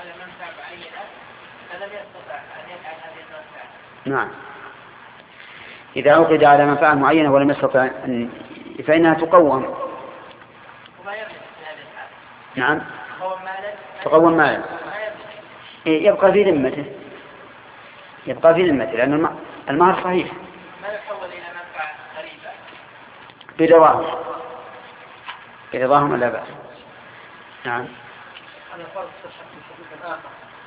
على منفعة معينة فلم يستطع أن يفعل هذه المنفعة. نعم، إذا عقد على منفعة معينة ولم يستطع فإنها تقوم. وما يملك في هذه الحالة. نعم، تقوم مالا. يبقى في ذمته، لأن المهر صحيح. ما يحول إلى منفعة غريبة برضاهم لا بأس. نعم. أنا فرض الشخص الآخر